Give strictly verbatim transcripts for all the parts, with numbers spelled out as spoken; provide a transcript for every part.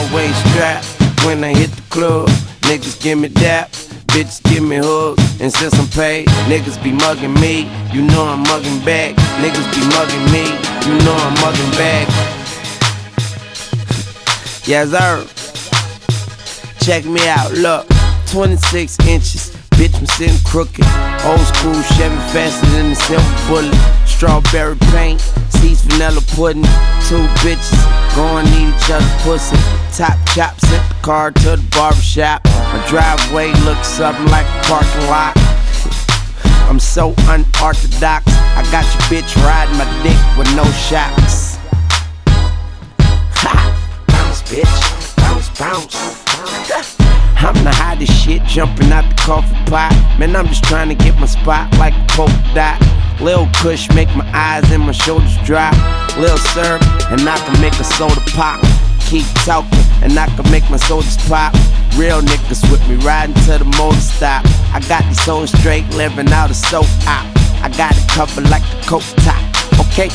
Always strapped when I hit the club. Niggas give me dap, bitches give me hugs. And since I'm paid, niggas be mugging me. You know I'm mugging back. Niggas be mugging me. You know I'm mugging back. Yes, sir. Check me out, look. twenty-six inches, bitch, I'm sitting crooked. Old school Chevy faster than the silver bullet. Strawberry paint, seeds vanilla pudding. Two bitches going eat each other's pussy. Top chop, sent the car to the barbershop. My driveway looks something like a parking lot. I'm so unorthodox. I got your bitch riding my dick with no shocks. Ha! Bounce, bitch. Bounce, bounce. I'm the hottest shit jumping out the coffee pot. Man, I'm just trying to get my spot like a polka dot. Lil Kush make my eyes and my shoulders drop. Lil syrup and I can make a soda pop. Keep talking and I can make my sodas pop. Real niggas with me riding to the motor stop. I got these hoes straight living out of soap op. I got it covered like the coke top. Okay.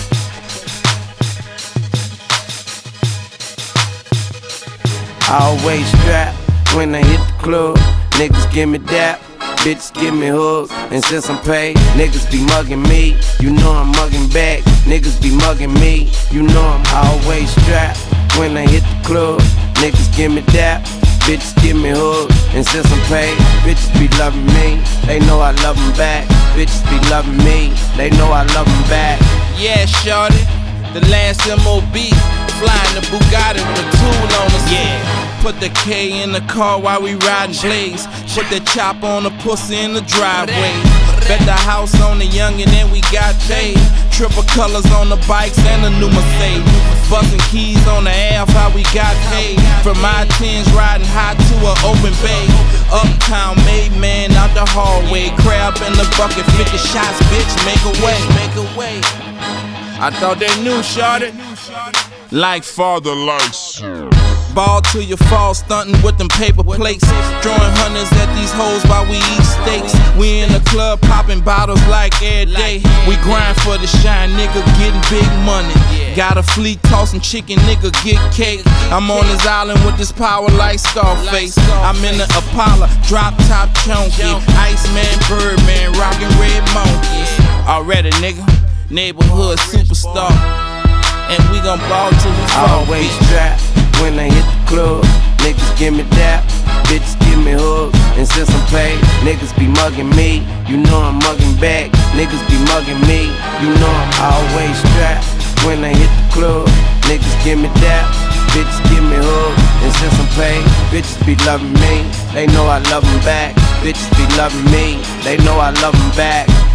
Always strapped when I hit the club. Niggas give me dap, bitches give me hugs. And since I'm paid, niggas be mugging me. You know I'm mugging back. Niggas be mugging me. You know I'm always strapped when I hit the club. Niggas give me dap, bitches give me hugs. And since I'm paid, bitches be loving me. They know I love them back. Bitches be loving me. They know I love them back. Yeah, shorty, the last M O B, flying the Bugatti with a tool on us. Yeah. Put the K in the car while we riding blaze. Put the chop on the pussy in the driveway. Bet the house on the youngin' and we got paid. Triple colors on the bikes and the new Mercedes. Bustin' keys on the Ave, how we got paid. From my tens riding high to an open bay. Uptown made man out the hallway. Crab in the bucket, fifty shots, bitch, make a way. Make a way. I thought they knew, shorty. Like father, like son. Ball till you fall, stuntin' with them paper plates. Drawing hundreds at these hoes while we eat steaks. We in the club popping bottles like every day. We grind for the shine, nigga, getting big money. Got a fleet tossing chicken, nigga, get cake. I'm on this island with this power like Scarface. I'm in the Apollo, drop top chunky. Iceman, Birdman, rockin' red monkeys. Already, nigga, neighborhood superstar. And we gon' ball till we fall. Always strapped when I hit the club. Niggas give me dap, bitches give me hugs. And since I'm paid, niggas be mugging me. You know I'm mugging back. Niggas be mugging me. You know I'm always strapped when I hit the club. Niggas give me dap, bitches give me hugs. And since I'm paid, bitches be loving me. They know I love them back. Bitches be loving me. They know I love them back.